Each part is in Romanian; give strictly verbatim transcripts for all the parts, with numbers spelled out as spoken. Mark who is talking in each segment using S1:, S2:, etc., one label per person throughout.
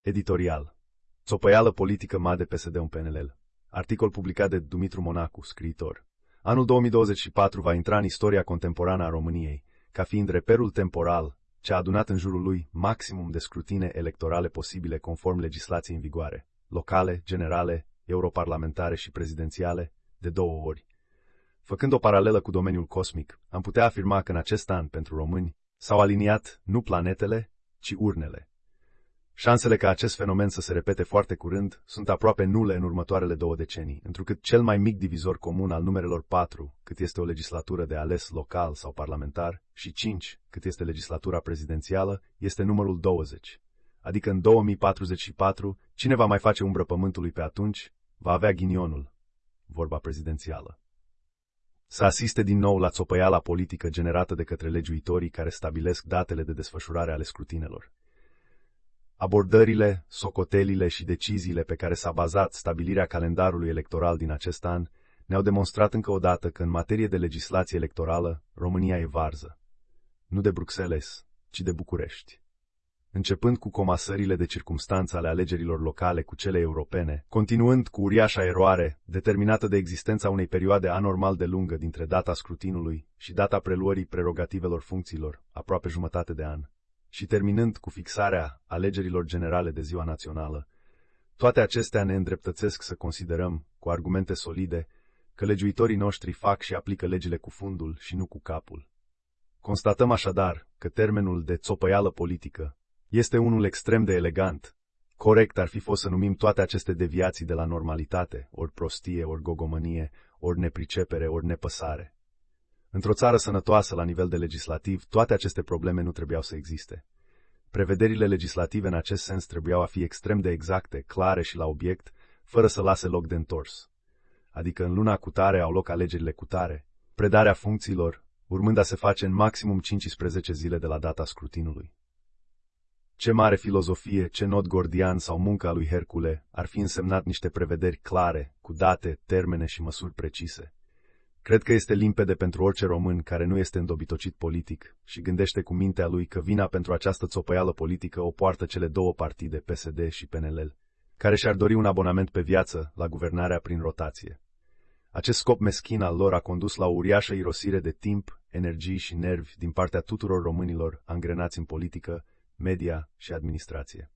S1: Editorial. Țopăială politică MADE P S D-un P N L L. Articol publicat de Dumitru Monacu, scriitor. Anul două mii douăzeci și patru va intra în istoria contemporană a României, ca fiind reperul temporal ce a adunat în jurul lui maximum de scrutine electorale posibile conform legislației în vigoare, locale, generale, europarlamentare și prezidențiale, de două ori. Făcând o paralelă cu domeniul cosmic, am putea afirma că în acest an, pentru români, s-au aliniat nu planetele, ci urnele. Șansele ca acest fenomen să se repete foarte curând sunt aproape nule în următoarele două decenii, întrucât cel mai mic divizor comun al numerelor patru, cât este o legislatură de ales local sau parlamentar, și cinci, cât este legislatura prezidențială, este numărul douăzeci. Adică în două mii patruzeci și patru, cine va mai face umbră pământului pe atunci, va avea ghinionul, vorba prezidențială. Să asiste din nou la țopăiala politică generată de către legiuitorii care stabilesc datele de desfășurare ale scrutinelor. Abordările, socotelile și deciziile pe care s-a bazat stabilirea calendarului electoral din acest an ne-au demonstrat încă o dată că în materie de legislație electorală, România e varză. Nu de Bruxelles, ci de București. Începând cu comasările de circumstanță ale alegerilor locale cu cele europene, continuând cu uriașa eroare determinată de existența unei perioade anormal de lungă dintre data scrutinului și data preluării prerogativelor funcțiilor, aproape jumătate de an, și terminând cu fixarea alegerilor generale de ziua națională, toate acestea ne îndreptățesc să considerăm, cu argumente solide, că legiuitorii noștri fac și aplică legile cu fundul și nu cu capul. Constatăm așadar că termenul de țopăială politică este unul extrem de elegant. Corect ar fi fost să numim toate aceste deviații de la normalitate, ori prostie, ori gogomănie, ori nepricepere, ori nepăsare. Într-o țară sănătoasă la nivel de legislativ, toate aceste probleme nu trebuiau să existe. Prevederile legislative în acest sens trebuiau a fi extrem de exacte, clare și la obiect, fără să lase loc de întors. Adică în luna cutare au loc alegerile cutare, predarea funcțiilor, urmând a se face în maximum cincisprezece zile de la data scrutinului. Ce mare filozofie, ce nod gordian sau munca lui Hercule ar fi însemnat niște prevederi clare, cu date, termene și măsuri precise. Cred că este limpede pentru orice român care nu este îndobitocit politic și gândește cu mintea lui că vina pentru această țopăială politică o poartă cele două partide, P S D și P N L L, care și-ar dori un abonament pe viață la guvernarea prin rotație. Acest scop meschin al lor a condus la o uriașă irosire de timp, energii și nervi din partea tuturor românilor angrenați în politică, media și administrație.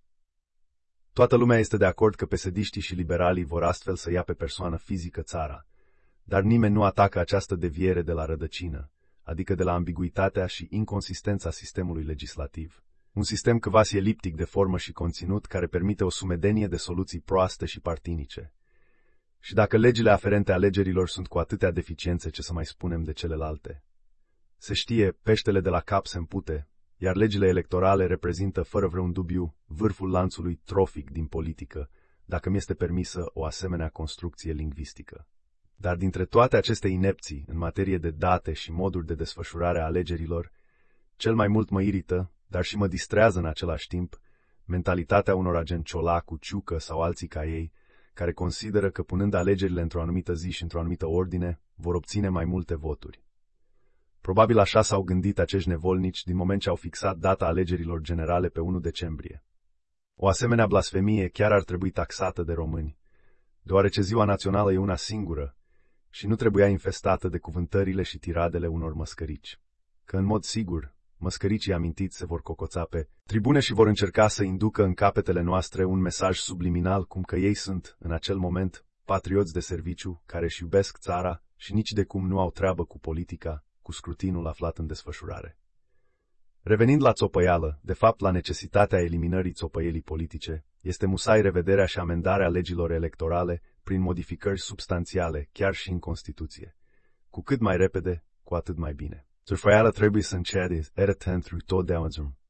S1: Toată lumea este de acord că P S D-știi și liberalii vor astfel să ia pe persoană fizică țara, dar nimeni nu atacă această deviere de la rădăcină, adică de la ambiguitatea și inconsistența sistemului legislativ. Un sistem quasi eliptic de formă și conținut care permite o sumedenie de soluții proaste și partinice. Și dacă legile aferente alegerilor sunt cu atâtea deficiențe, ce să mai spunem de celelalte? Se știe, peștele de la cap se împute, iar legile electorale reprezintă, fără vreun dubiu, vârful lanțului trofic din politică, dacă mi este permisă o asemenea construcție lingvistică. Dar dintre toate aceste inepții, în materie de date și moduri de desfășurare a alegerilor, cel mai mult mă irită, dar și mă distrează în același timp, mentalitatea unor agenți Ciolacu, Ciucă sau alții ca ei, care consideră că punând alegerile într-o anumită zi și într-o anumită ordine, vor obține mai multe voturi. Probabil așa s-au gândit acești nevolnici din moment ce au fixat data alegerilor generale pe unu decembrie. O asemenea blasfemie chiar ar trebui taxată de români, deoarece ziua națională e una singură și nu trebuia infestată de cuvântările și tiradele unor măscărici. Că în mod sigur, măscăricii amintiți se vor cocoța pe tribune și vor încerca să inducă în capetele noastre un mesaj subliminal cum că ei sunt, în acel moment, patrioți de serviciu care își iubesc țara și nici de cum nu au treabă cu politica, cu scrutinul aflat în desfășurare. Revenind la țopăială, de fapt la necesitatea eliminării țopăielii politice, este musai revederea și amendarea legilor electorale prin modificări substanțiale, chiar și în Constituție. Cu cât mai repede, cu atât mai bine. Țopăiala trebuie să încede, era pentru totdeauna.